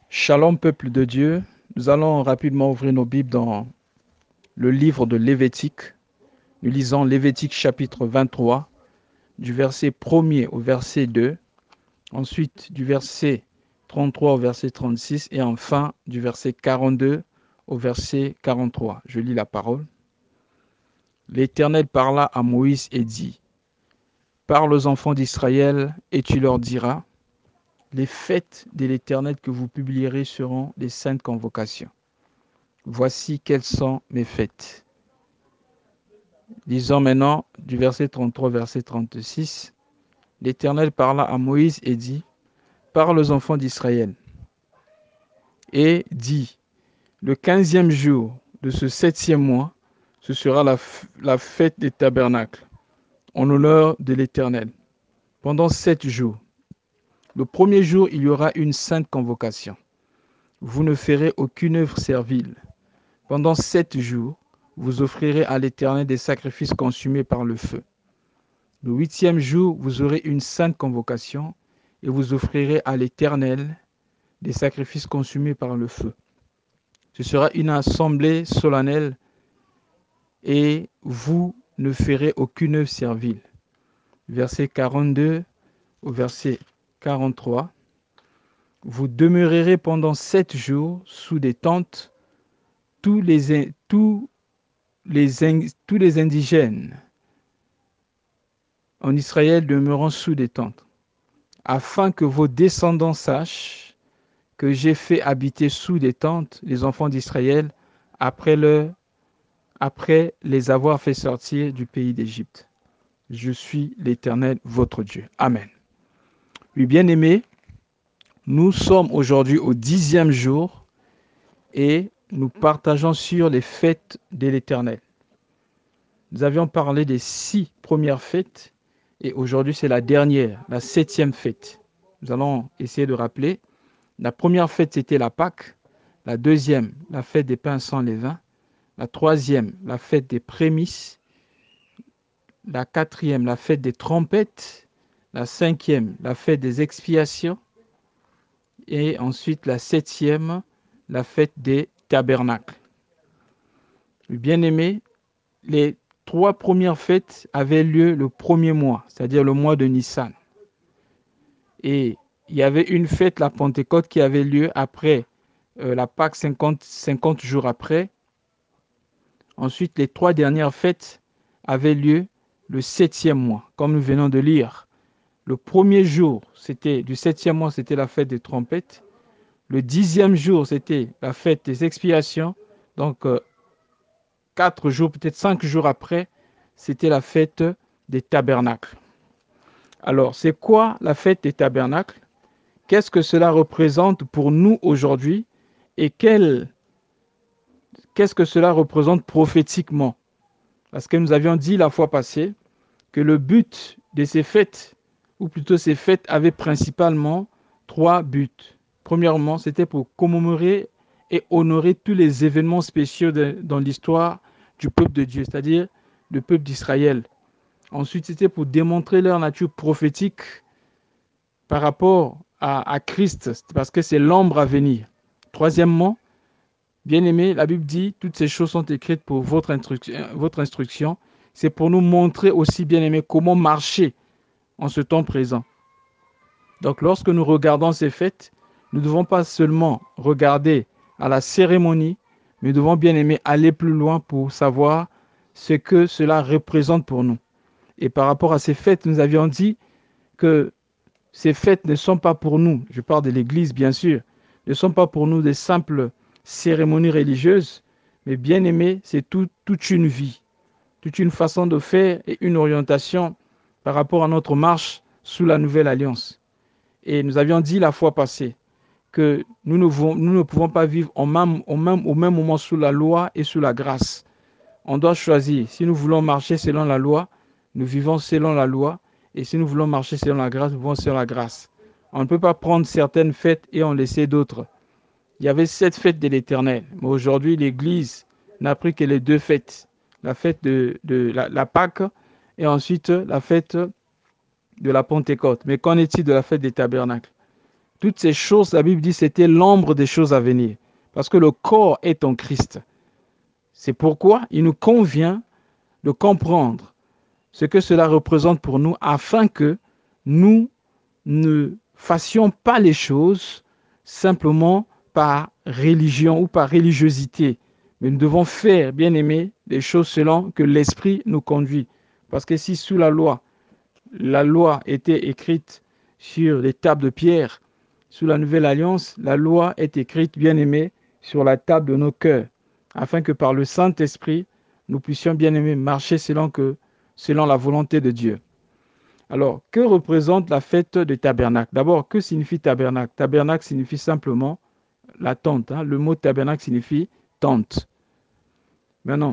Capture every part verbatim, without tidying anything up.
Shalom, peuple de Dieu. Nous allons rapidement ouvrir nos Bibles dans le livre de Lévitique. Nous lisons Lévitique chapitre vingt-trois, du verset premier au verset deux, ensuite du verset trente-trois au verset trente-six et enfin du verset quarante-deux au verset quarante-trois. Je lis la parole. L'Éternel parla à Moïse et dit: Parle aux enfants d'Israël et tu leur diras: les fêtes de l'Éternel que vous publierez seront des saintes convocations. Voici quelles sont mes fêtes. Lisons maintenant du verset trente-trois au verset trente-six. L'Éternel parla à Moïse et dit: Parle aux enfants d'Israël et dit: le quinzième jour de ce septième mois, ce sera la, la fête des tabernacles, en honneur de l'Éternel, pendant sept jours. Le premier jour, il y aura une sainte convocation. Vous ne ferez aucune œuvre servile. Pendant sept jours, vous offrirez à l'Éternel des sacrifices consumés par le feu. Le huitième jour, vous aurez une sainte convocation et vous offrirez à l'Éternel des sacrifices consumés par le feu. Ce sera une assemblée solennelle et vous ne ferez aucune œuvre servile. Verset quarante-deux au verset quarante-trois. Vous demeurerez pendant sept jours sous des tentes, tous les, tous les, tous les indigènes en Israël demeurant sous des tentes, afin que vos descendants sachent que j'ai fait habiter sous des tentes les enfants d'Israël après, leur, après les avoir fait sortir du pays d'Égypte. Je suis l'Éternel, votre Dieu. Amen. Oui, bien-aimés, nous sommes aujourd'hui au dixième jour et nous partageons sur les fêtes de l'Éternel. Nous avions parlé des six premières fêtes et aujourd'hui c'est la dernière, la septième fête. Nous allons essayer de rappeler. La première fête, c'était la Pâque. La deuxième, la fête des pains sans levain. La troisième, la fête des prémices. La quatrième, la fête des trompettes. La cinquième, la fête des expiations. Et ensuite, la septième, la fête des tabernacles. Bien-aimés, les trois premières fêtes avaient lieu le premier mois, c'est-à-dire le mois de Nissan. Et il y avait une fête, la Pentecôte, qui avait lieu après euh, la Pâque, cinquante, cinquante jours après. Ensuite, les trois dernières fêtes avaient lieu le septième mois, comme nous venons de lire. Le premier jour, c'était du septième mois, c'était la fête des trompettes. Le dixième jour, c'était la fête des expiations. Donc, euh, quatre jours, peut-être cinq jours après, c'était la fête des tabernacles. Alors, c'est quoi la fête des tabernacles? Qu'est-ce que cela représente pour nous aujourd'hui et quel, qu'est-ce que cela représente prophétiquement? Parce que nous avions dit la fois passée que le but de ces fêtes, ou plutôt ces fêtes, avait principalement trois buts. Premièrement, c'était pour commémorer et honorer tous les événements spéciaux de, dans l'histoire du peuple de Dieu, c'est-à-dire le peuple d'Israël. Ensuite, c'était pour démontrer leur nature prophétique par rapport à, à Christ, parce que c'est l'ombre à venir. Troisièmement, bien-aimé, la Bible dit toutes ces choses sont écrites pour votre instruction. Votre instruction. C'est pour nous montrer aussi, bien-aimé, comment marcher en ce temps présent. Donc, lorsque nous regardons ces fêtes, nous ne devons pas seulement regarder à la cérémonie, mais nous devons, bien-aimé, aller plus loin pour savoir ce que cela représente pour nous. Et par rapport à ces fêtes, nous avions dit que ces fêtes ne sont pas pour nous, je parle de l'Église bien sûr, ne sont pas pour nous des simples cérémonies religieuses, mais bien aimé, c'est tout, toute une vie, toute une façon de faire et une orientation par rapport à notre marche sous la nouvelle alliance. Et nous avions dit la fois passée que nous ne, pouvons, nous ne pouvons pas vivre au même, au, même, au même moment sous la loi et sous la grâce. On doit choisir. Si nous voulons marcher selon la loi, nous vivons selon la loi. Et si nous voulons marcher selon la grâce, nous vivons selon la grâce. On ne peut pas prendre certaines fêtes et en laisser d'autres. Il y avait sept fêtes de l'Éternel. Mais aujourd'hui, l'Église n'a pris que les deux fêtes. La fête de, de la, la Pâque et ensuite la fête de la Pentecôte. Mais qu'en est-il de la fête des tabernacles? Toutes ces choses, la Bible dit, c'était l'ombre des choses à venir. Parce que le corps est en Christ. C'est pourquoi il nous convient de comprendre ce que cela représente pour nous afin que nous ne fassions pas les choses simplement par religion ou par religiosité. Mais nous devons faire, bien aimé, les choses selon que l'Esprit nous conduit. Parce que si sous la loi, la loi était écrite sur les tables de pierre, sous la nouvelle alliance, la loi est écrite, bien aimé, sur la table de nos cœurs, afin que par le Saint-Esprit, nous puissions, bien aimé, marcher selon, que, selon la volonté de Dieu. Alors, que représente la fête de tabernacle? D'abord, que signifie tabernacle? Tabernacle signifie simplement la tente. Hein? Le mot tabernacle signifie tente. Maintenant,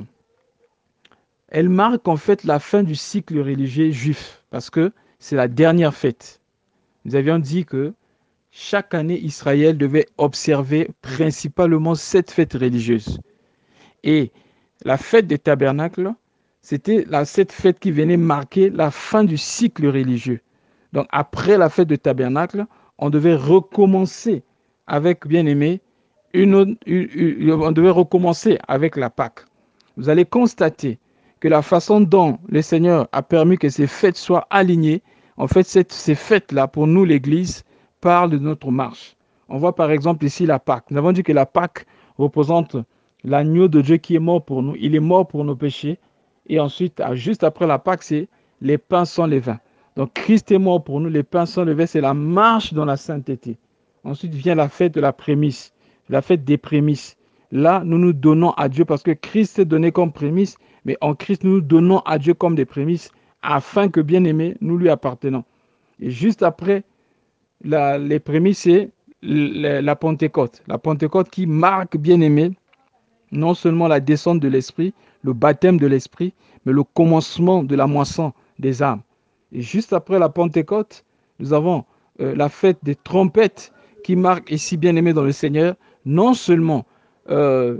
elle marque en fait la fin du cycle religieux juif, parce que c'est la dernière fête. Nous avions dit que chaque année, Israël devait observer principalement cette fête religieuse. Et la fête des tabernacles, c'était la, cette fête qui venait marquer la fin du cycle religieux. Donc après la fête de tabernacle, on devait recommencer avec, bien aimé, une, autre, une, une, on devait recommencer avec la Pâque. Vous allez constater que la façon dont le Seigneur a permis que ces fêtes soient alignées, en fait, cette, ces fêtes-là, pour nous, l'Église, parlent de notre marche. On voit par exemple ici la Pâque. Nous avons dit que la Pâque représente l'agneau de Dieu qui est mort pour nous. Il est mort pour nos péchés. Et ensuite, juste après la Pâque, c'est les pains sans levain. Donc Christ est mort pour nous. Les pains sans levain, c'est la marche dans la sainteté. Ensuite vient la fête de la prémisse, la fête des prémices. Là, nous nous donnons à Dieu parce que Christ est donné comme prémisse, mais en Christ, nous nous donnons à Dieu comme des prémices afin que, bien aimés, nous lui appartenons. Et juste après la, les prémices, c'est la, la Pentecôte. La Pentecôte qui marque, bien aimé, non seulement la descente de l'Esprit, le baptême de l'Esprit, mais le commencement de la moisson des âmes. Et juste après la Pentecôte, nous avons euh, la fête des trompettes qui marque ici, bien aimé dans le Seigneur, non seulement, euh,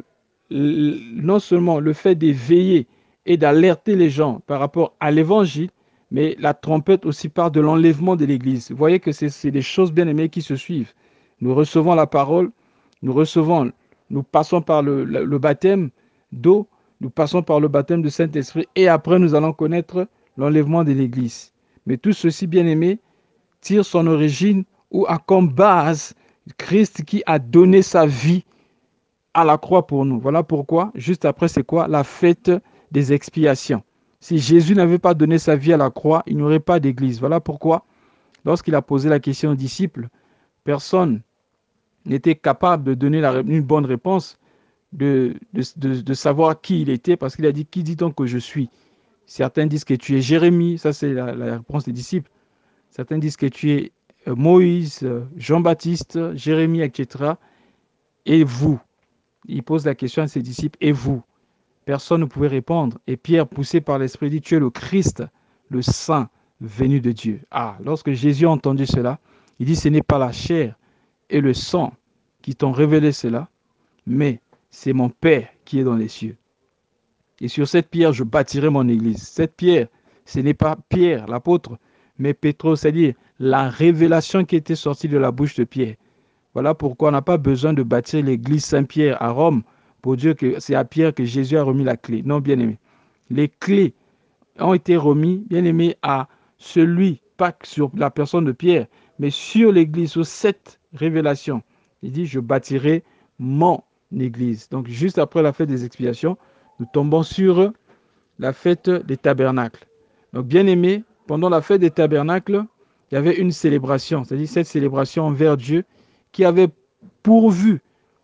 non seulement le fait d'éveiller et d'alerter les gens par rapport à l'évangile, mais la trompette aussi parle de l'enlèvement de l'Église. Vous voyez que c'est des choses, bien aimées, qui se suivent. Nous recevons la parole, nous recevons, nous passons par le, le, le baptême d'eau, nous passons par le baptême du Saint-Esprit et après nous allons connaître l'enlèvement de l'Église. Mais tout ceci, bien aimé, tire son origine ou a comme base Christ qui a donné sa vie à la croix pour nous. Voilà pourquoi, juste après, c'est quoi? La fête des expiations. Si Jésus n'avait pas donné sa vie à la croix, il n'y aurait pas d'église. Voilà pourquoi, lorsqu'il a posé la question aux disciples, personne n'était capable de donner la, une bonne réponse, de, de, de, de savoir qui il était, parce qu'il a dit, qui dit-on que je suis? Certains disent que tu es Jérémie, ça c'est la, la réponse des disciples. Certains disent que tu es Moïse, Jean-Baptiste, Jérémie, et cetera. Et vous? Il pose la question à ses disciples, et vous? Personne ne pouvait répondre. Et Pierre, poussé par l'Esprit, dit, tu es le Christ, le Saint venu de Dieu. Ah, lorsque Jésus a entendu cela, il dit, ce n'est pas la chair et le sang qui t'ont révélé cela, mais c'est mon Père qui est dans les cieux. Et sur cette pierre, je bâtirai mon église. Cette pierre, ce n'est pas Pierre, l'apôtre, mais Pétros, c'est-à-dire la révélation qui était sortie de la bouche de Pierre. Voilà pourquoi on n'a pas besoin de bâtir l'église Saint-Pierre à Rome pour dire que c'est à Pierre que Jésus a remis la clé. Non, bien aimé. Les clés ont été remises, bien aimé, à celui, pas sur la personne de Pierre, mais sur l'église, sur cette révélation. Il dit, je bâtirai mon église. Donc, juste après la fête des expiations, nous tombons sur la fête des tabernacles. Donc, bien aimé, pendant la fête des tabernacles, il y avait une célébration, c'est-à-dire cette célébration envers Dieu qui avait pourvu,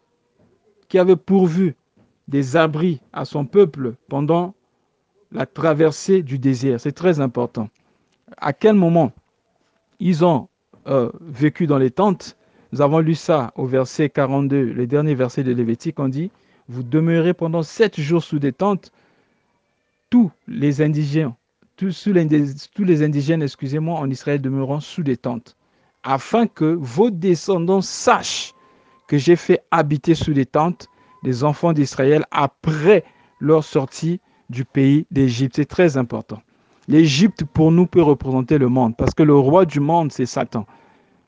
qui avait pourvu des abris à son peuple pendant la traversée du désert. C'est très important. À quel moment ils ont euh, vécu dans les tentes? Nous avons lu ça au verset quarante-deux, le dernier verset de Lévitique. On dit, vous demeurez pendant sept jours sous des tentes. Tous les indigènes, tous, les, tous les indigènes, excusez-moi, en Israël demeureront sous des tentes, afin que vos descendants sachent que j'ai fait habiter sous des tentes des enfants d'Israël après leur sortie du pays d'Égypte. C'est très important. L'Égypte, pour nous, peut représenter le monde, parce que le roi du monde, c'est Satan.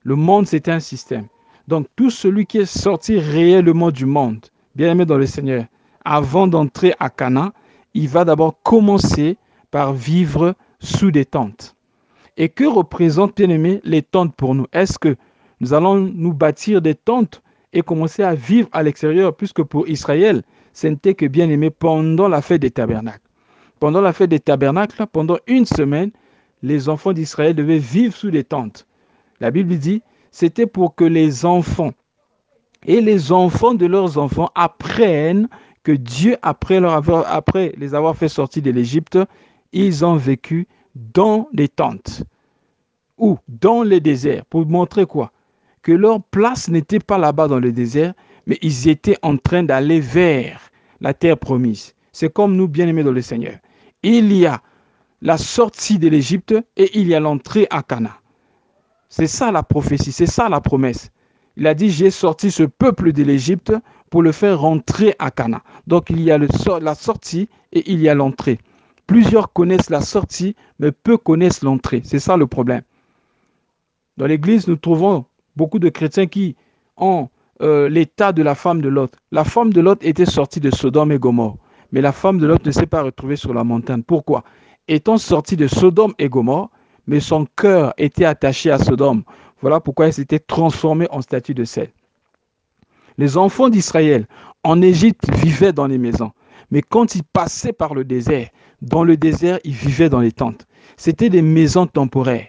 Le monde, c'était un système. Donc, tout celui qui est sorti réellement du monde, bien aimé dans le Seigneur, avant d'entrer à Canaan, il va d'abord commencer par vivre sous des tentes. Et que représentent, bien aimé, les tentes pour nous? Est-ce que nous allons nous bâtir des tentes et commencer à vivre à l'extérieur, puisque pour Israël, ce n'était que, bien aimé, pendant la fête des tabernacles. Pendant la fête des tabernacles, pendant une semaine, les enfants d'Israël devaient vivre sous des tentes. La Bible dit, c'était pour que les enfants et les enfants de leurs enfants apprennent que Dieu, après, leur avoir, après les avoir fait sortir de l'Égypte, ils ont vécu dans des tentes ou dans les déserts. Pour montrer quoi? Que leur place n'était pas là-bas dans le désert, mais ils étaient en train d'aller vers la terre promise. C'est comme nous, bien-aimés dans le Seigneur. Il y a la sortie de l'Égypte et il y a l'entrée à Canaan. C'est ça la prophétie, c'est ça la promesse. Il a dit, j'ai sorti ce peuple de l'Égypte pour le faire rentrer à Canaan. Donc il y a le, la sortie et il y a l'entrée. Plusieurs connaissent la sortie, mais peu connaissent l'entrée. C'est ça le problème. Dans l'Église, nous trouvons beaucoup de chrétiens qui ont euh, l'état de la femme de Lot. La femme de Lot était sortie de Sodome et Gomorrhe, mais la femme de Lot ne s'est pas retrouvée sur la montagne. Pourquoi? Étant sortie de Sodome et Gomorrhe, mais son cœur était attaché à Sodome. Voilà pourquoi elle s'était transformée en statue de sel. Les enfants d'Israël en Égypte vivaient dans les maisons, mais quand ils passaient par le désert, dans le désert, ils vivaient dans les tentes. C'était des maisons temporaires.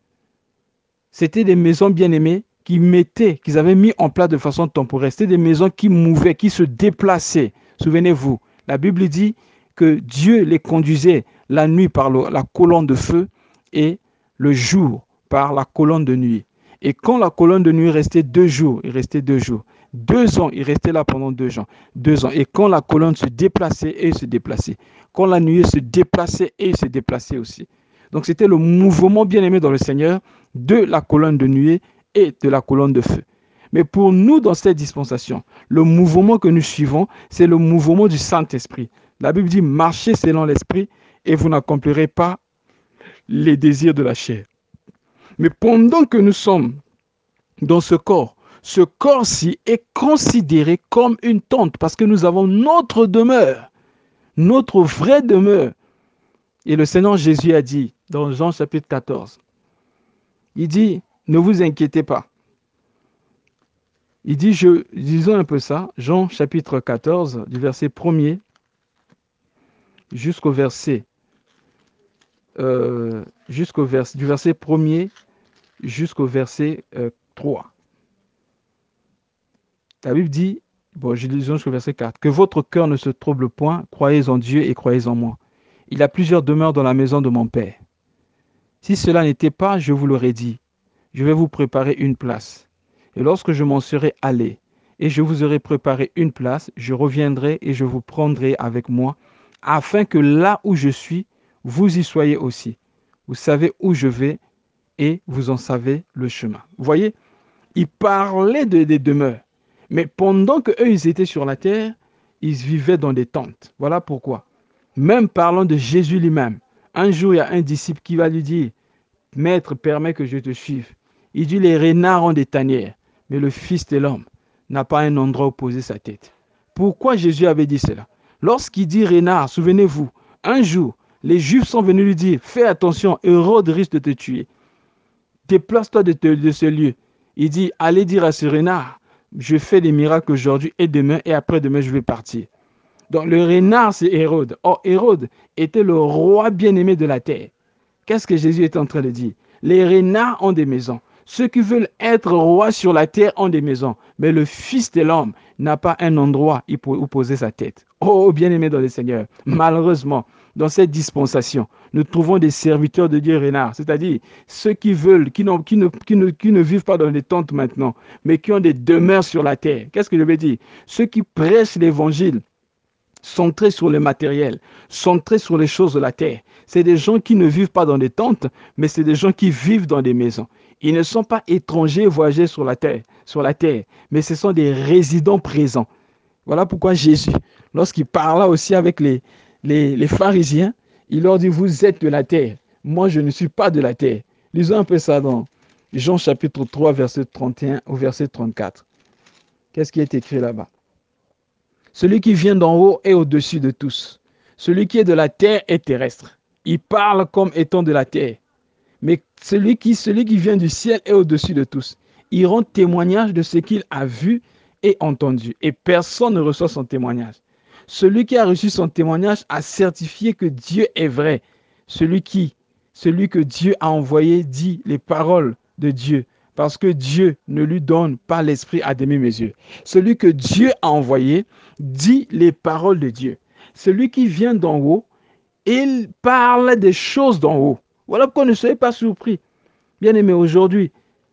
C'était des maisons bien-aimées qu'ils mettaient, qu'ils avaient mis en place de façon temporaire. C'était des maisons qui mouvaient, qui se déplaçaient. Souvenez-vous, la Bible dit que Dieu les conduisait la nuit par le, la colonne de feu et le jour par la colonne de nuit. Et quand la colonne de nuit restait deux jours, il restait deux jours. Deux ans, il restait là pendant deux ans. Deux ans. Et quand la colonne se déplaçait, et il se déplaçait. Quand la nuée se déplaçait, et il se déplaçait aussi. Donc c'était le mouvement bien-aimé dans le Seigneur de la colonne de nuée et de la colonne de feu. Mais pour nous, dans cette dispensation, le mouvement que nous suivons, c'est le mouvement du Saint-Esprit. La Bible dit, marchez selon l'Esprit et vous n'accomplirez pas les désirs de la chair. Mais pendant que nous sommes dans ce corps, ce corps-ci est considéré comme une tente parce que nous avons notre demeure, notre vraie demeure. Et le Seigneur Jésus a dit dans Jean chapitre quatorze, il dit, ne vous inquiétez pas. Il dit, je, disons un peu ça, Jean chapitre quatorze, du verset premier jusqu'au verset, euh, jusqu'au verset, du verset premier jusqu'au verset euh, trois. La Bible dit, bon, je lis jusqu'au verset quatre, que votre cœur ne se trouble point, croyez en Dieu et croyez en moi. Il y a plusieurs demeures dans la maison de mon Père. Si cela n'était pas, je vous l'aurais dit, je vais vous préparer une place. Et lorsque je m'en serai allé, et je vous aurai préparé une place, je reviendrai et je vous prendrai avec moi, afin que là où je suis, vous y soyez aussi. Vous savez où je vais, et vous en savez le chemin. Vous voyez, il parlait de, des demeures. Mais pendant qu'eux, ils étaient sur la terre, ils vivaient dans des tentes. Voilà pourquoi. Même parlant de Jésus lui-même, un jour, il y a un disciple qui va lui dire, « Maître, permets que je te suive. » Il dit, « Les renards ont des tanières, mais le Fils de l'homme n'a pas un endroit où poser sa tête. » Pourquoi Jésus avait dit cela? Lorsqu'il dit renard, souvenez-vous, un jour, les Juifs sont venus lui dire, « Fais attention, Hérode risque de te tuer. Déplace-toi de, de, de ce lieu. » Il dit, « Allez dire à ce renard, je fais des miracles aujourd'hui et demain, et après-demain, je vais partir. » Donc le renard, c'est Hérode. Or, Hérode était le roi bien-aimé de la terre. Qu'est-ce que Jésus est en train de dire? Les renards ont des maisons. Ceux qui veulent être rois sur la terre ont des maisons. Mais le Fils de l'homme n'a pas un endroit où poser sa tête. Oh, bien-aimé dans le Seigneur, malheureusement, dans cette dispensation, nous trouvons des serviteurs de Dieu renards, c'est-à-dire ceux qui veulent, qui, qui, ne, qui, ne, qui ne vivent pas dans des tentes maintenant, mais qui ont des demeures sur la terre. Qu'est-ce que je veux dire? Ceux qui prêchent l'évangile, centrés sur le matériel, centrés sur les choses de la terre. C'est des gens qui ne vivent pas dans des tentes, mais c'est des gens qui vivent dans des maisons. Ils ne sont pas étrangers voyageurs sur la terre, sur la terre, mais ce sont des résidents présents. Voilà pourquoi Jésus, lorsqu'il parla aussi avec les, les, les pharisiens, il leur dit, vous êtes de la terre. Moi, je ne suis pas de la terre. Lisons un peu ça dans, Jean chapitre trois, verset trente et un au verset trente-quatre. Qu'est-ce qui est écrit là-bas? Celui qui vient d'en haut est au-dessus de tous. Celui qui est de la terre est terrestre. Il parle comme étant de la terre. Mais celui qui, celui qui vient du ciel est au-dessus de tous. Il rend témoignage de ce qu'il a vu et entendu. Et personne ne reçoit son témoignage. Celui qui a reçu son témoignage a certifié que Dieu est vrai. Celui qui, celui que Dieu a envoyé dit les paroles de Dieu, parce que Dieu ne lui donne pas l'esprit à demi-mesure. Celui que Dieu a envoyé dit les paroles de Dieu. Celui qui vient d'en haut, il parle des choses d'en haut. Voilà pourquoi ne soyez pas surpris. Bien aimé, aujourd'hui,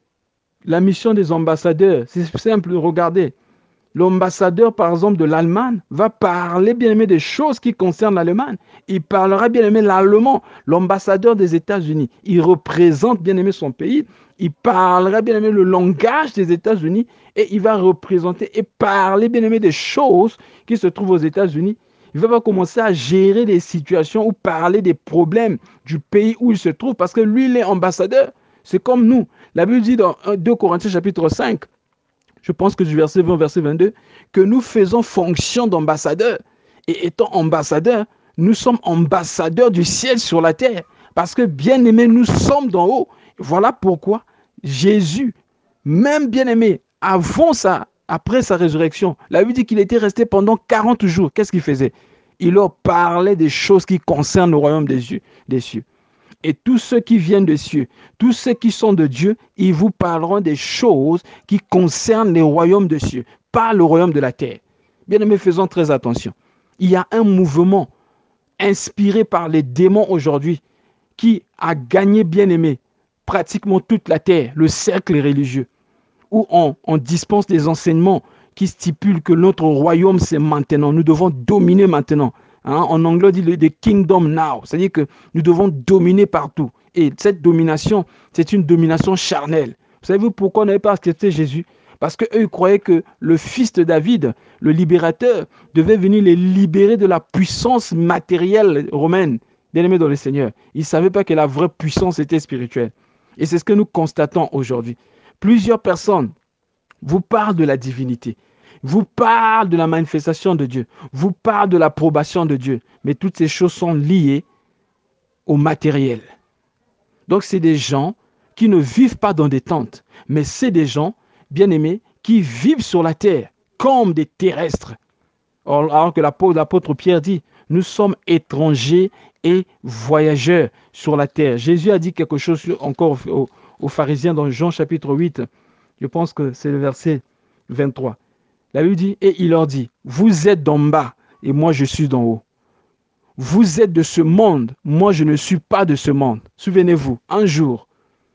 la mission des ambassadeurs, c'est simple, regardez. L'ambassadeur, par exemple, de l'Allemagne va parler, bien aimé, des choses qui concernent l'Allemagne. Il parlera, bien aimé, l'allemand. L'ambassadeur des États-Unis, il représente, bien aimé, son pays. Il parlera, bien aimé, le langage des États-Unis et il va représenter et parler, bien aimé, des choses qui se trouvent aux États-Unis. Il ne va pas commencer à gérer des situations ou parler des problèmes du pays où il se trouve parce que lui, il est ambassadeur. C'est comme nous. La Bible dit dans deux Corinthiens chapitre cinq, je pense que du verset vingt au verset vingt-deux, que nous faisons fonction d'ambassadeur. Et étant ambassadeur, nous sommes ambassadeurs du ciel sur la terre. Parce que bien aimés, nous sommes d'en haut. Voilà pourquoi Jésus, même bien aimé, avant ça, après sa résurrection, la Bible dit qu'il était resté pendant quarante jours. Qu'est-ce qu'il faisait? Il leur parlait des choses qui concernent le royaume des cieux. Des cieux. Et tous ceux qui viennent des cieux, tous ceux qui sont de Dieu, ils vous parleront des choses qui concernent les royaumes des cieux, pas le royaume de la terre. Bien aimés, faisons très attention. Il y a un mouvement inspiré par les démons aujourd'hui qui a gagné, bien aimé, pratiquement toute la terre, le cercle religieux, où on, on dispense des enseignements qui stipulent que notre royaume, c'est maintenant. Nous devons dominer maintenant. Hein, en anglais, on dit le kingdom now. C'est-à-dire que nous devons dominer partout. Et cette domination, c'est une domination charnelle. Vous savez pourquoi on n'avait pas accepté Jésus? Parce qu'eux, ils croyaient que le fils de David, le libérateur, devait venir les libérer de la puissance matérielle romaine. Bien-aimés dans le Seigneur, ils ne savaient pas que la vraie puissance était spirituelle. Et c'est ce que nous constatons aujourd'hui. Plusieurs personnes vous parlent de la divinité, vous parlent de la manifestation de Dieu, vous parlent de l'approbation de Dieu, mais toutes ces choses sont liées au matériel. Donc c'est des gens qui ne vivent pas dans des tentes, mais c'est des gens, bien aimés, qui vivent sur la terre comme des terrestres. Alors que l'apôtre Pierre dit, nous sommes étrangers et voyageurs sur la terre. Jésus a dit quelque chose encore aux, aux pharisiens dans Jean chapitre huit, je pense que c'est le verset vingt-trois. La Bible dit, et il leur dit, vous êtes d'en bas et moi je suis d'en haut. Vous êtes de ce monde, moi je ne suis pas de ce monde. Souvenez-vous, un jour,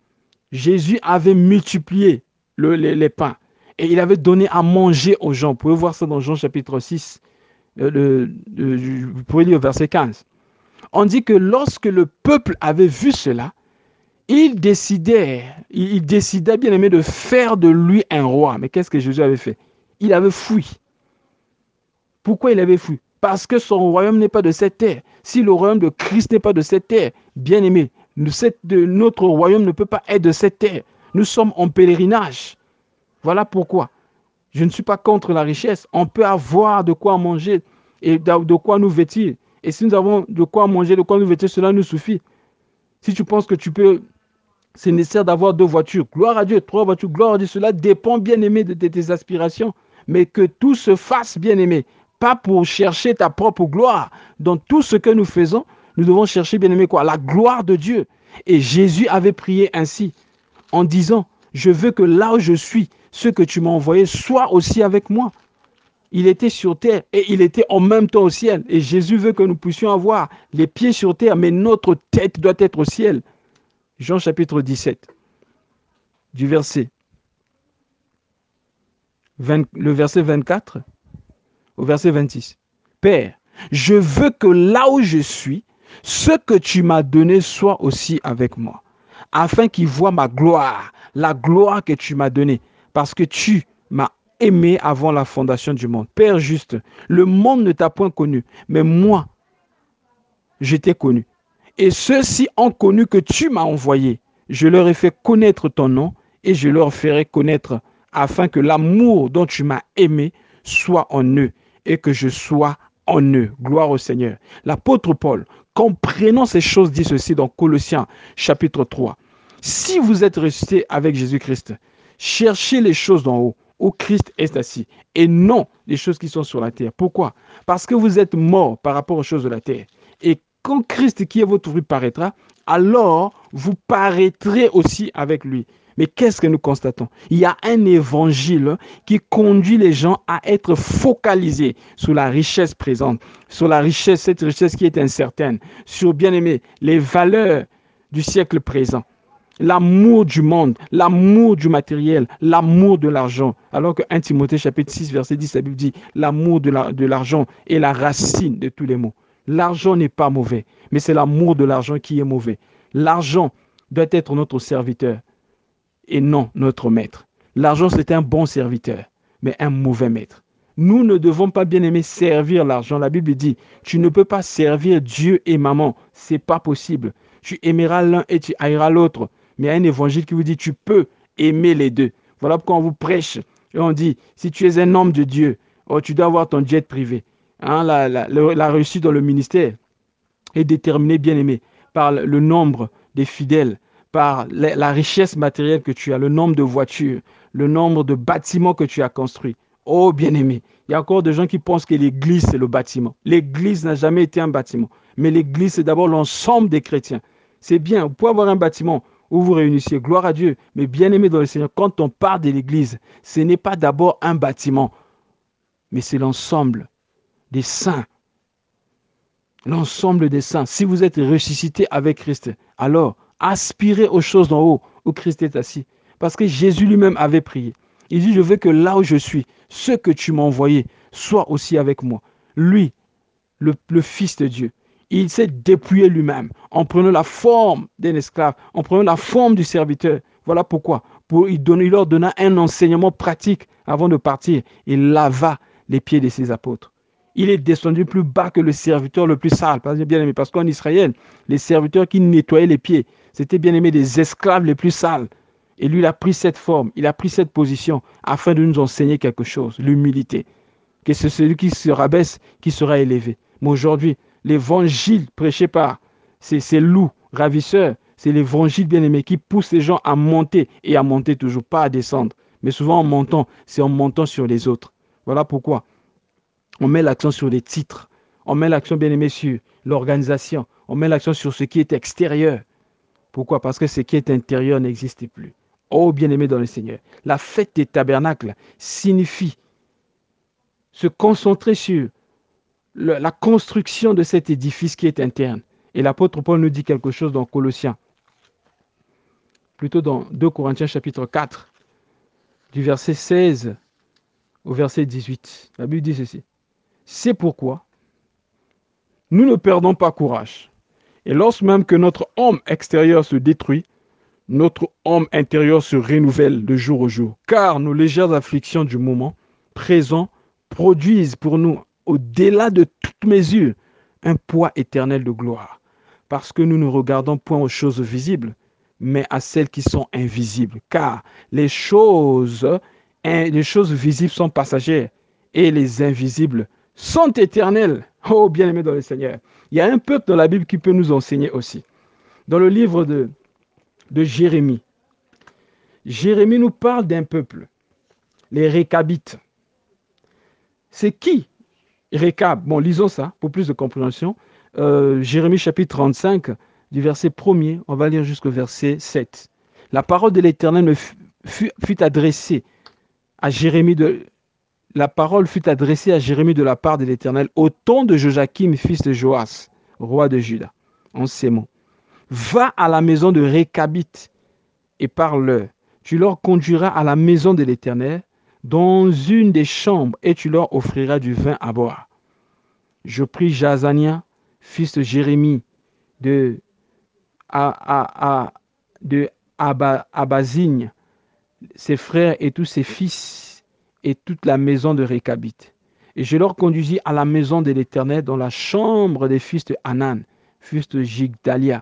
Jésus avait multiplié le, les, les pains et il avait donné à manger aux gens. Vous pouvez voir ça dans Jean chapitre six, le, le, le, vous pouvez lire au verset quinze. On dit que lorsque le peuple avait vu cela, il décidait, il décidait bien aimé de faire de lui un roi. Mais qu'est-ce que Jésus avait fait? Il avait fui. Pourquoi il avait fui? Parce que son royaume n'est pas de cette terre. Si le royaume de Christ n'est pas de cette terre, bien aimé, notre royaume ne peut pas être de cette terre. Nous sommes en pèlerinage. Voilà pourquoi. Je ne suis pas contre la richesse. On peut avoir de quoi manger et de quoi nous vêtir. Et si nous avons de quoi manger, de quoi nous vêtir, cela nous suffit. Si tu penses que tu peux, c'est nécessaire d'avoir deux voitures. Gloire à Dieu, trois voitures, gloire à Dieu. Cela dépend, bien aimé, de, de tes aspirations. Mais que tout se fasse, bien aimé. Pas pour chercher ta propre gloire. Dans tout ce que nous faisons, nous devons chercher, bien aimé, quoi? La gloire de Dieu. Et Jésus avait prié ainsi, en disant, je veux que là où je suis, ce que tu m'as envoyé soit aussi avec moi. Il était sur terre et il était en même temps au ciel. Et Jésus veut que nous puissions avoir les pieds sur terre, mais notre tête doit être au ciel. Jean chapitre dix-sept, du verset vingt, le verset vingt-quatre au verset vingt-six. Père, je veux que là où je suis, ce que tu m'as donné soit aussi avec moi, afin qu'ils voient ma gloire, la gloire que tu m'as donnée, parce que tu m'as aimé avant la fondation du monde. Père juste, le monde ne t'a point connu, mais moi, je t'ai connu. Et ceux-ci ont connu que tu m'as envoyé. Je leur ai fait connaître ton nom et je leur ferai connaître afin que l'amour dont tu m'as aimé soit en eux et que je sois en eux. Gloire au Seigneur. L'apôtre Paul, comprenant ces choses, dit ceci dans Colossiens chapitre trois. Si vous êtes ressuscité avec Jésus-Christ, cherchez les choses d'en haut, où Christ est assis, et non les choses qui sont sur la terre. Pourquoi? Parce que vous êtes morts par rapport aux choses de la terre. Et quand Christ, qui est votre vie, paraîtra, alors vous paraîtrez aussi avec lui. Mais qu'est-ce que nous constatons? Il y a un évangile qui conduit les gens à être focalisés sur la richesse présente, sur la richesse, cette richesse qui est incertaine, sur, bien aimé, les valeurs du siècle présent. L'amour du monde, l'amour du matériel, l'amour de l'argent. Alors que premier Timothée chapitre six, verset dix, la Bible dit l'amour de l'argent est la racine de tous les maux. L'argent n'est pas mauvais, mais c'est l'amour de l'argent qui est mauvais. L'argent doit être notre serviteur et non notre maître. L'argent, c'est un bon serviteur, mais un mauvais maître. Nous ne devons pas, bien aimer, servir l'argent. La Bible dit, tu ne peux pas servir Dieu et maman. Ce n'est pas possible. Tu aimeras l'un et tu haïras l'autre. Mais il y a un évangile qui vous dit, tu peux aimer les deux. Voilà pourquoi on vous prêche. Et on dit, si tu es un homme de Dieu, oh, tu dois avoir ton jet privé. Hein, la, la, la, la réussite dans le ministère est déterminée, bien aimé, par le nombre des fidèles, par la, la richesse matérielle que tu as, le nombre de voitures, le nombre de bâtiments que tu as construits. Oh, bien-aimé, il y a encore des gens qui pensent que l'église, c'est le bâtiment. L'église n'a jamais été un bâtiment. Mais l'église, c'est d'abord l'ensemble des chrétiens. C'est bien, vous pouvez avoir un bâtiment où vous réunissez, gloire à Dieu. Mais bien-aimé dans le Seigneur, quand on parle de l'église, ce n'est pas d'abord un bâtiment, mais c'est l'ensemble des saints. L'ensemble des saints. Si vous êtes ressuscité avec Christ, alors aspirez aux choses d'en haut où Christ est assis. Parce que Jésus lui-même avait prié. Il dit, je veux que là où je suis, ceux que tu m'as envoyés soient aussi avec moi. Lui, le, le Fils de Dieu, il s'est dépouillé lui-même en prenant la forme d'un esclave, en prenant la forme du serviteur. Voilà pourquoi. Pour, il, donne, il leur donna un enseignement pratique avant de partir. Il lava les pieds de ses apôtres. Il est descendu plus bas que le serviteur le plus sale. Bien aimé, parce qu'en Israël, les serviteurs qui nettoyaient les pieds, c'était bien aimé des esclaves les plus sales. Et lui, il a pris cette forme, il a pris cette position afin de nous enseigner quelque chose, l'humilité. Que c'est celui qui se rabaisse qui sera élevé. Mais aujourd'hui, l'évangile prêché par ces, ces loups ravisseurs, c'est l'évangile bien-aimé qui pousse les gens à monter et à monter toujours, pas à descendre. Mais souvent en montant, c'est en montant sur les autres. Voilà pourquoi on met l'accent sur les titres, on met l'accent bien-aimé sur l'organisation, on met l'accent sur ce qui est extérieur. Pourquoi? Parce que ce qui est intérieur n'existe plus. Oh, bien-aimé dans le Seigneur, la fête des tabernacles signifie se concentrer sur le, la construction de cet édifice qui est interne. Et l'apôtre Paul nous dit quelque chose dans Colossiens, plutôt dans deux Corinthiens chapitre quatre, du verset seize au verset dix-huit. La Bible dit ceci. C'est pourquoi nous ne perdons pas courage. Et lorsque même que notre homme extérieur se détruit, notre homme intérieur se renouvelle de jour au jour. Car nos légères afflictions du moment présent produisent pour nous, au-delà de toute mesure, un poids éternel de gloire. Parce que nous ne regardons point aux choses visibles, mais à celles qui sont invisibles. Car les choses, les choses visibles sont passagères et les invisibles sont éternelles. Oh, bien-aimés dans le Seigneur. Il y a un peuple dans la Bible qui peut nous enseigner aussi. Dans le livre de de Jérémie. Jérémie nous parle d'un peuple, les Récabites. C'est qui Récab? Bon, lisons ça pour plus de compréhension. Euh, Jérémie chapitre trente-cinq, du verset premier, on va lire jusqu'au verset sept. La parole de l'Éternel me fut, fut, fut adressée à Jérémie de la parole fut adressée à Jérémie de la part de l'Éternel au temps de Joachim, fils de Joas, roi de Juda, en ces mots. Va à la maison de Récabite et parle-leur. Tu leur conduiras à la maison de l'Éternel, dans une des chambres, et tu leur offriras du vin à boire. Je pris Jazania, fils de Jérémie, de, à, à, à, de Aba, Abazigne, ses frères et tous ses fils, et toute la maison de Récabite. Et je leur conduisis à la maison de l'Éternel, dans la chambre des fils de Hanan, fils de Jigdalia,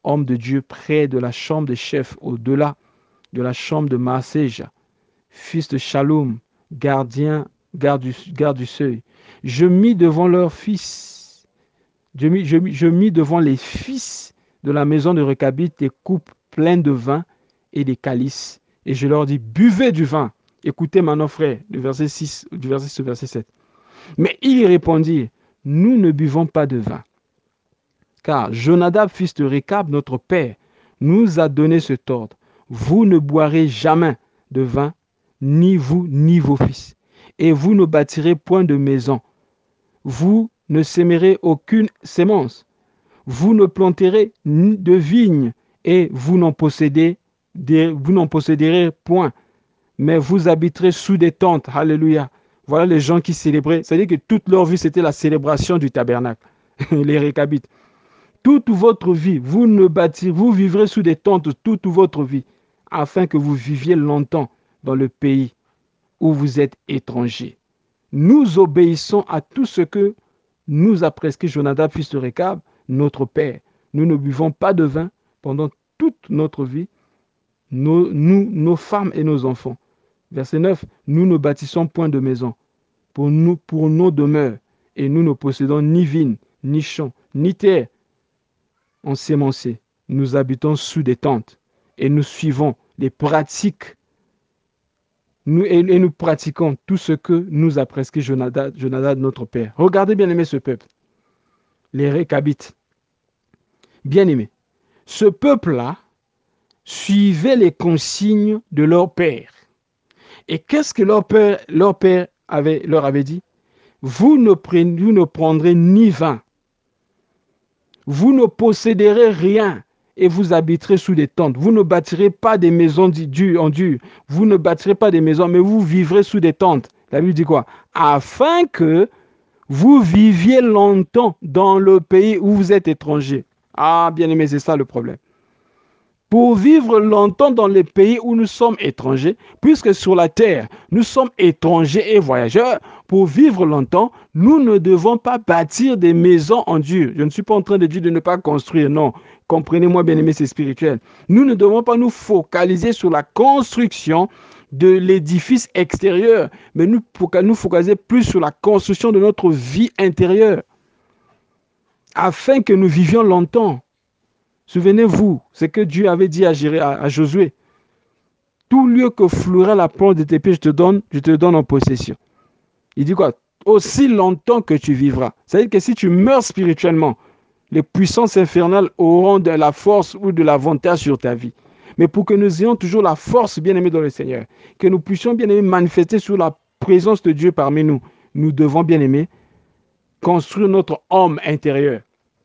homme de Dieu, près de la chambre des chefs, au-delà de la chambre de Maaséja, fils de Shalom, gardien, garde du, garde du seuil. Je mis devant leurs fils, je mis, je, mis, je mis devant les fils de la maison de Rechabite des coupes pleines de vin et des calices. Et je leur dis, buvez du vin. Écoutez maintenant, frère, du verset six, du verset six au verset sept. Mais ils répondirent, nous ne buvons pas de vin. Car Jonadab, fils de Récab, notre père, nous a donné cet ordre. Vous ne boirez jamais de vin, ni vous, ni vos fils. Et vous ne bâtirez point de maison. Vous ne sèmerez aucune sémence. Vous ne planterez ni de vignes, et vous n'en possédez, vous n'en posséderez point. Mais vous habiterez sous des tentes. Alléluia. Voilà les gens qui célébraient. C'est-à-dire que toute leur vie, c'était la célébration du tabernacle. Les Récabites. Toute votre vie, vous ne bâtirez, vous vivrez sous des tentes toute votre vie, afin que vous viviez longtemps dans le pays où vous êtes étrangers. Nous obéissons à tout ce que nous a prescrit Jonadab, fils de Récab, notre père. Nous ne buvons pas de vin pendant toute notre vie, nos, nous, nos femmes et nos enfants. Verset neuf, nous ne bâtissons point de maison pour, nous, pour nos demeures, et nous ne possédons ni vignes, ni champs, ni terre ensémencés. Nous habitons sous des tentes et nous suivons les pratiques nous, et, et nous pratiquons tout ce que nous a prescrit Jonadab, Jonadab, notre père. Regardez bien aimé ce peuple, les Récabites. Bien aimé, ce peuple-là suivait les consignes de leur père. Et qu'est-ce que leur père, leur père avait, leur avait dit? Vous ne, prenez, vous ne prendrez ni vin, vous ne posséderez rien et vous habiterez sous des tentes. Vous ne bâtirez pas des maisons en dur. Vous ne bâtirez pas des maisons, mais vous vivrez sous des tentes. La Bible dit quoi? Afin que vous viviez longtemps dans le pays où vous êtes étranger. Ah, bien aimé, c'est ça le problème. Pour vivre longtemps dans les pays où nous sommes étrangers, puisque sur la terre, nous sommes étrangers et voyageurs, pour vivre longtemps, nous ne devons pas bâtir des maisons en dur. Je ne suis pas en train de dire de ne pas construire, non. Comprenez-moi, bien-aimés, c'est spirituel. Nous ne devons pas nous focaliser sur la construction de l'édifice extérieur, mais nous nous focaliser plus sur la construction de notre vie intérieure, afin que nous vivions longtemps. Souvenez-vous, c'est que Dieu avait dit à, Jéré, à, à Josué, tout lieu que flouera la pointe de tes pieds, je te donne, je te donne en possession. Il dit quoi? Aussi longtemps que tu vivras. C'est-à-dire que si tu meurs spirituellement, les puissances infernales auront de la force ou de l'avantage sur ta vie. Mais pour que nous ayons toujours la force, bien-aimés dans le Seigneur, que nous puissions, bien-aimés, manifester sur la présence de Dieu parmi nous, nous devons, bien-aimés, construire notre homme intérieur.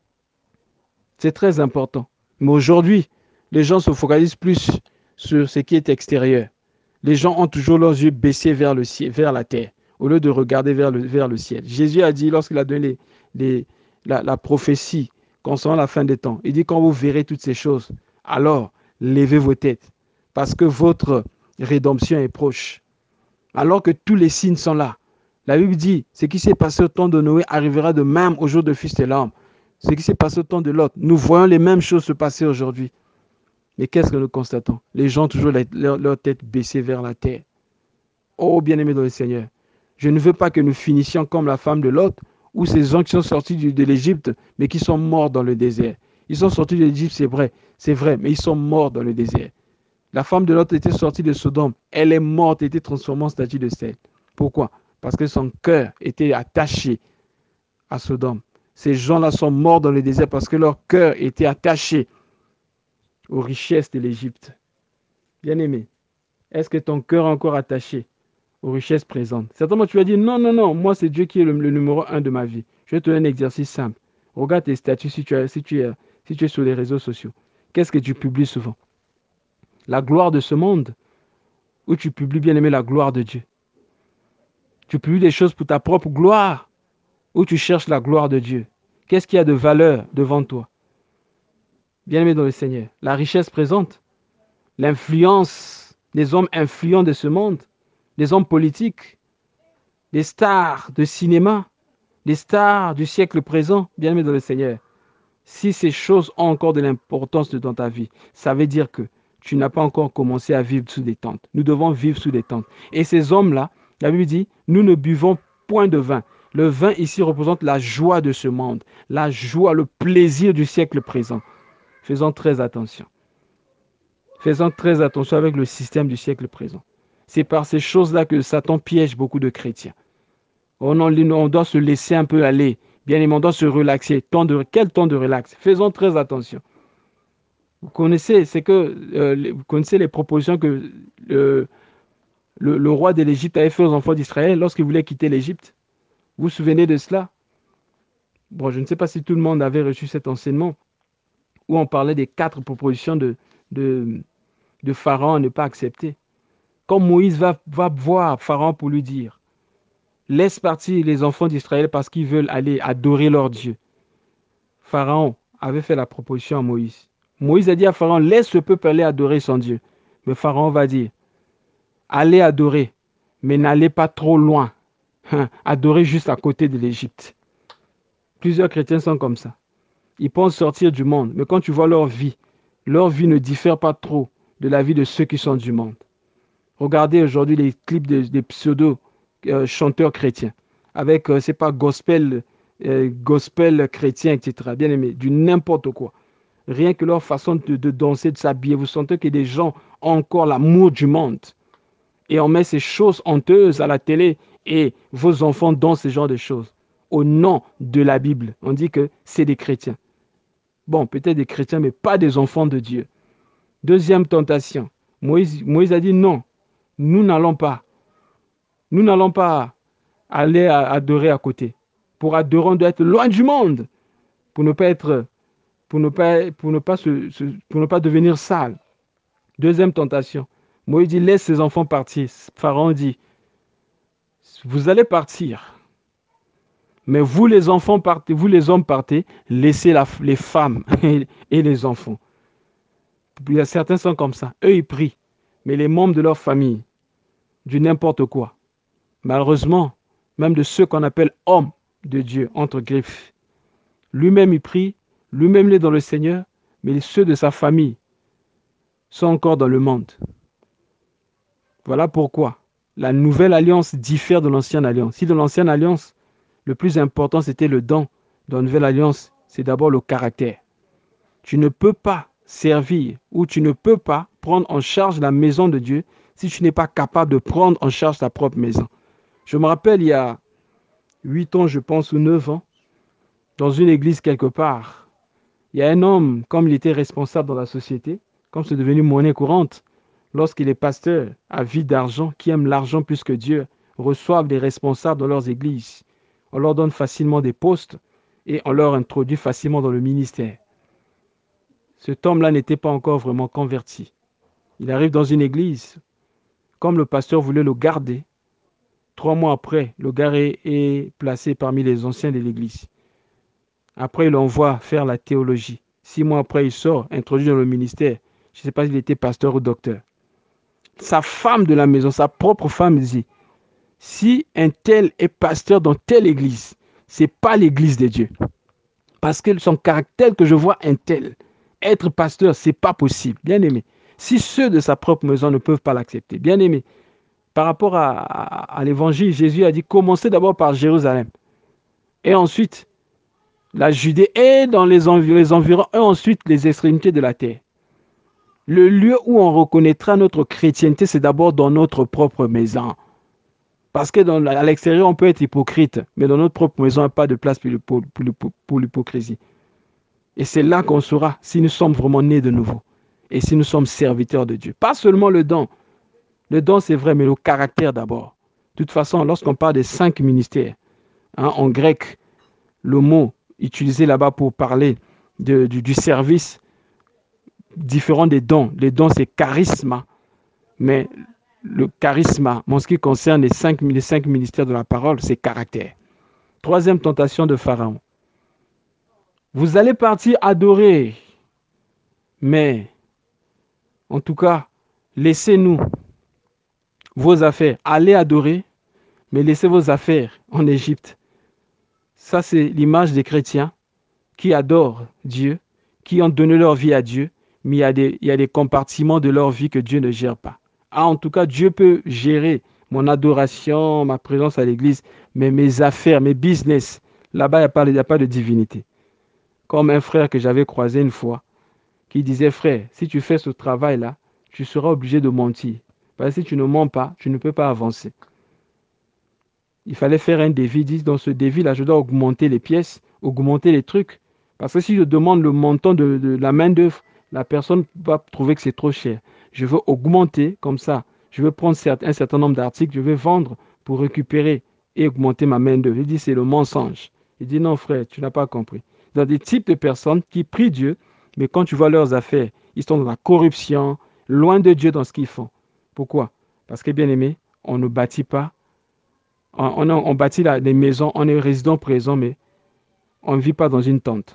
C'est très important. Mais aujourd'hui, les gens se focalisent plus sur ce qui est extérieur. Les gens ont toujours leurs yeux baissés vers le ciel, vers la terre, au lieu de regarder vers le, vers le ciel. Jésus a dit, lorsqu'il a donné les, les, la, la prophétie concernant la fin des temps, il dit, quand vous verrez toutes ces choses, alors levez vos têtes, parce que votre rédemption est proche. Alors que tous les signes sont là. La Bible dit, ce qui s'est passé au temps de Noé arrivera de même au jour de Fils de l'homme. Ce qui s'est passé au temps de Lot. Nous voyons les mêmes choses se passer aujourd'hui. Mais qu'est-ce que nous constatons? Les gens ont toujours la, leur, leur tête baissée vers la terre. Oh, bien-aimés dans le Seigneur, je ne veux pas que nous finissions comme la femme de Lot, ou ces gens qui sont sortis du, de l'Égypte, mais qui sont morts dans le désert. Ils sont sortis de l'Égypte, c'est vrai, c'est vrai, mais ils sont morts dans le désert. La femme de Lot était sortie de Sodome. Elle est morte, était transformée en statue de sel. Pourquoi? Parce que son cœur était attaché à Sodome. Ces gens-là sont morts dans le désert parce que leur cœur était attaché aux richesses de l'Égypte. Bien-aimé, est-ce que ton cœur est encore attaché aux richesses présentes? Certainement, tu vas dire, non, non, non, moi, c'est Dieu qui est le, le numéro un de ma vie. Je vais te donner un exercice simple. Regarde tes statuts si tu, as, si, tu es, si tu es sur les réseaux sociaux. Qu'est-ce que tu publies souvent? La gloire de ce monde, ou tu publies, bien-aimé, la gloire de Dieu? Tu publies des choses pour ta propre gloire, ou tu cherches la gloire de Dieu? Qu'est-ce qu'il y a de valeur devant toi? Bien-aimé dans le Seigneur, la richesse présente, l'influence des hommes influents de ce monde, des hommes politiques, des stars de cinéma, des stars du siècle présent, bien-aimé dans le Seigneur. Si ces choses ont encore de l'importance dans ta vie, ça veut dire que tu n'as pas encore commencé à vivre sous des tentes. Nous devons vivre sous des tentes. Et ces hommes-là, la Bible dit, nous ne buvons point de vin. Le vin ici représente la joie de ce monde, la joie, le plaisir du siècle présent. Faisons très attention. Faisons très attention avec le système du siècle présent. C'est par ces choses-là que Satan piège beaucoup de chrétiens. On, on doit se laisser un peu aller. Bien aimé, on doit se relaxer. Temps de, quel temps de relax? Faisons très attention. Vous connaissez, c'est que, euh, vous connaissez les propositions que euh, le, le roi de l'Égypte avait fait aux enfants d'Israël lorsqu'ils voulaient quitter l'Égypte. Vous vous souvenez de cela? Bon, je ne sais pas si tout le monde avait reçu cet enseignement où on parlait des quatre propositions de, de, de Pharaon à ne pas accepter. Quand Moïse va, va voir Pharaon pour lui dire, laisse partir les enfants d'Israël parce qu'ils veulent aller adorer leur Dieu. Pharaon avait fait la proposition à Moïse. Moïse a dit à Pharaon, laisse le peuple aller adorer son Dieu. Mais Pharaon va dire, allez adorer, mais n'allez pas trop loin. Adorez juste à côté de l'Égypte. Plusieurs chrétiens sont comme ça. Ils pensent sortir du monde, mais quand tu vois leur vie, leur vie ne diffère pas trop de la vie de ceux qui sont du monde. Regardez aujourd'hui les clips des de pseudo-chanteurs euh, chrétiens, avec, euh, c'est pas gospel, euh, gospel chrétien, et cetera. Bien aimé, du n'importe quoi. Rien que leur façon de, de danser, de s'habiller, vous sentez que des gens ont encore l'amour du monde. Et on met ces choses honteuses à la télé et vos enfants dansent ce genre de choses. Au nom de la Bible, on dit que c'est des chrétiens. Bon, peut-être des chrétiens, mais pas des enfants de Dieu. Deuxième tentation. Moïse, Moïse a dit non, nous n'allons pas. Nous n'allons pas aller adorer à côté. Pour adorer, on doit être loin du monde. Pour ne pas être, pour ne pas, pour ne pas, se, se, pour ne pas devenir sale. Deuxième tentation. Moïse dit, laisse ses enfants partir. Pharaon dit, vous allez partir. Mais vous les enfants partez, vous les hommes partez, laissez la, les femmes et, et les enfants. Il y a certains sont comme ça. Eux, ils prient. Mais les membres de leur famille, du n'importe quoi. Malheureusement, même de ceux qu'on appelle hommes de Dieu, entre griffes. Lui-même, il prie. Lui-même, il est dans le Seigneur. Mais ceux de sa famille sont encore dans le monde. Voilà pourquoi la nouvelle alliance diffère de l'ancienne alliance. Si dans l'ancienne alliance, le plus important, c'était le don, dans la nouvelle alliance, c'est d'abord le caractère. Tu ne peux pas servir ou tu ne peux pas prendre en charge la maison de Dieu si tu n'es pas capable de prendre en charge ta propre maison. Je me rappelle, il y a huit ans, je pense, ou neuf ans, dans une église quelque part, il y a un homme, comme il était responsable dans la société, comme c'est devenu monnaie courante, lorsqu'il est pasteur, avide d'argent, qui aime l'argent plus que Dieu, reçoivent les responsables dans leurs églises. On leur donne facilement des postes et on leur introduit facilement dans le ministère. Cet homme-là n'était pas encore vraiment converti. Il arrive dans une église. Comme le pasteur voulait le garder, trois mois après, le gars est placé parmi les anciens de l'église. Après, il l'envoie faire la théologie. Six mois après, il sort, introduit dans le ministère. Je ne sais pas s'il était pasteur ou docteur. Sa femme de la maison, sa propre femme dit, si un tel est pasteur dans telle église, ce n'est pas l'église de Dieu. Parce que son caractère que je vois un tel, être pasteur, ce n'est pas possible. Bien aimé. Si ceux de sa propre maison ne peuvent pas l'accepter, bien aimé, par rapport à, à, à l'évangile, Jésus a dit, commencez d'abord par Jérusalem. Et ensuite, la Judée et dans les, env les environs, et ensuite les extrémités de la terre. Le lieu où on reconnaîtra notre chrétienté, c'est d'abord dans notre propre maison. Parce que dans, à l'extérieur, on peut être hypocrite, mais dans notre propre maison, il n'y a pas de place pour, pour, pour, pour l'hypocrisie. Et c'est là qu'on saura si nous sommes vraiment nés de nouveau et si nous sommes serviteurs de Dieu. Pas seulement le don. Le don, c'est vrai, mais le caractère d'abord. De toute façon, lorsqu'on parle des cinq ministères, hein, en grec, le mot utilisé là-bas pour parler de, du, du service différent des dons. Les dons, c'est charisme, mais le charisme, en ce qui concerne les cinq, les cinq ministères de la parole, c'est caractère. Troisième tentation de Pharaon. Vous allez partir adorer, mais en tout cas, laissez-nous vos affaires. Allez adorer, mais laissez vos affaires en Égypte. Ça, c'est l'image des chrétiens qui adorent Dieu, qui ont donné leur vie à Dieu, mais il y a des, il y a des compartiments de leur vie que Dieu ne gère pas. Ah, en tout cas, Dieu peut gérer mon adoration, ma présence à l'église, mais mes affaires, mes business, là-bas, il n'y a pas, il y a pas de divinité. Comme un frère que j'avais croisé une fois, qui disait, frère, si tu fais ce travail-là, tu seras obligé de mentir. Parce que si tu ne mens pas, tu ne peux pas avancer. Il fallait faire un devis. Il dit, dans ce devis-là, je dois augmenter les pièces, augmenter les trucs. Parce que si je demande le montant de, de la main-d'œuvre, la personne va trouver que c'est trop cher. Je veux augmenter comme ça. Je veux prendre un certain nombre d'articles, je veux vendre pour récupérer et augmenter ma main-d'œuvre. Il dit, c'est le mensonge. Il dit, non, frère, tu n'as pas compris. Il y a des types de personnes qui prient Dieu, mais quand tu vois leurs affaires, ils sont dans la corruption, loin de Dieu dans ce qu'ils font. Pourquoi? Parce que, bien aimé, on ne bâtit pas. On, on, on bâtit là, des maisons, on est résident présent, mais on ne vit pas dans une tente.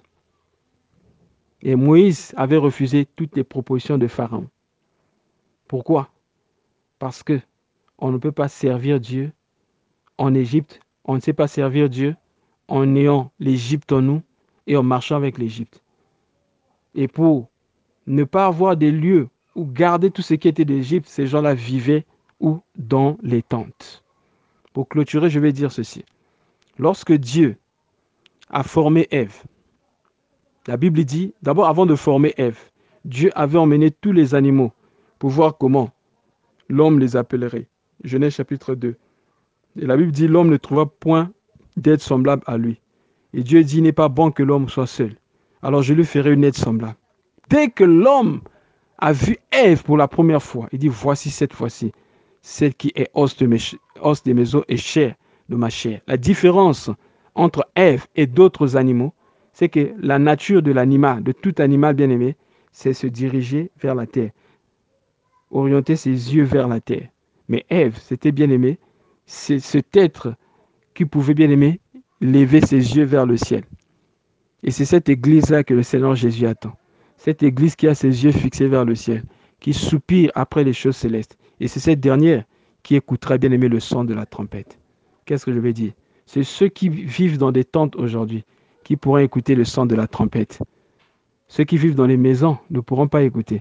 Et Moïse avait refusé toutes les propositions de Pharaon. Pourquoi? Parce que on ne peut pas servir Dieu en Égypte. On ne sait pas servir Dieu en ayant l'Égypte en nous et en marchant avec l'Égypte. Et pour ne pas avoir des lieux où garder tout ce qui était d'Égypte, ces gens-là vivaient ou dans les tentes. Pour clôturer, je vais dire ceci. Lorsque Dieu a formé Ève, la Bible dit, d'abord avant de former Ève, Dieu avait emmené tous les animaux pour voir comment l'homme les appellerait. Genèse chapitre deux. Et la Bible dit, l'homme ne trouva point d'aide semblable à lui. Et Dieu dit, il n'est pas bon que l'homme soit seul. Alors je lui ferai une aide semblable. Dès que l'homme a vu Ève pour la première fois, il dit, voici cette fois-ci, celle qui est os de mes, os de mes os et chair de ma chair. La différence entre Ève et d'autres animaux, c'est que la nature de l'animal, de tout animal bien-aimé, c'est se diriger vers la terre, orienter ses yeux vers la terre. Mais Ève, c'était bien-aimé, c'est cet être qui pouvait bien-aimé lever ses yeux vers le ciel. Et c'est cette église-là que le Seigneur Jésus attend. Cette église qui a ses yeux fixés vers le ciel, qui soupire après les choses célestes. Et c'est cette dernière qui écoutera bien aimé le son de la trompette. Qu'est-ce que je vais dire? C'est ceux qui vivent dans des tentes aujourd'hui qui pourront écouter le son de la trompette. Ceux qui vivent dans les maisons ne pourront pas écouter.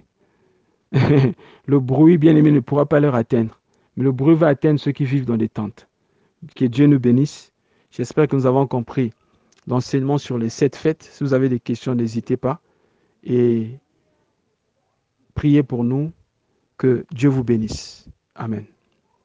Le bruit bien aimé ne pourra pas leur atteindre. Mais le bruit va atteindre ceux qui vivent dans des tentes. Que Dieu nous bénisse. J'espère que nous avons compris l'enseignement sur les sept fêtes. Si vous avez des questions, n'hésitez pas. Et priez pour nous. Que Dieu vous bénisse. Amen.